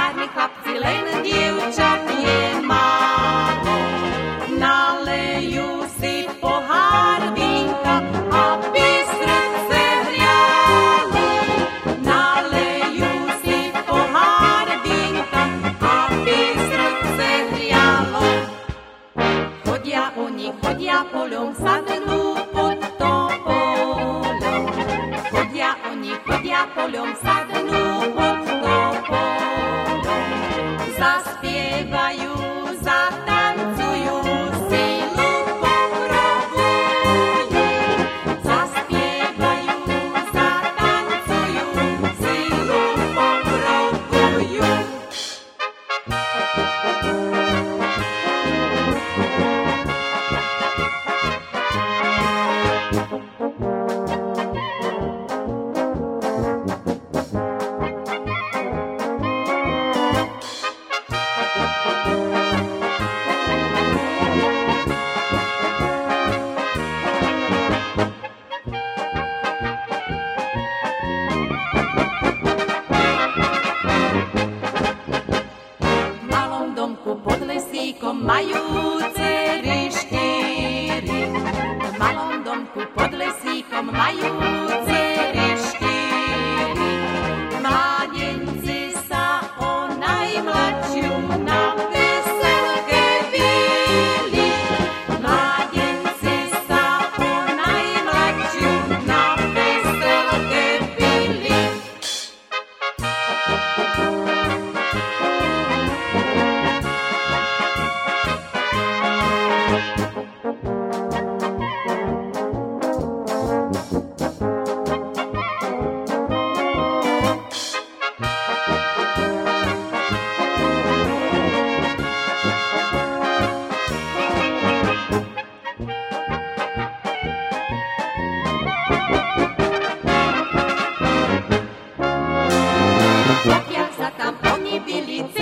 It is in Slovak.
Гарні хлопці, len дівчат є мало. Налею си pohár vínka, aby srdce hrialo. Naleju si pohár vínka, aby srdce hrialo. Chodia oni, chodia poľom, sadnú pod topolom. Chodia oni, chodia poľom, sadnú pod topolom. Zaspievajú, zatancujú, silu poprobujú. Zaspievajú, zatancujú, silu poprobujú. V malom domku pod lesíkom majú dcery štyri. V malom domku pod lesíkom majú dcery štyri. Mládenci sa o najmladšiu na veselke bili. Mládenci sa o najmladšiu na veselke bili. Pokiaľ sa tam oni byli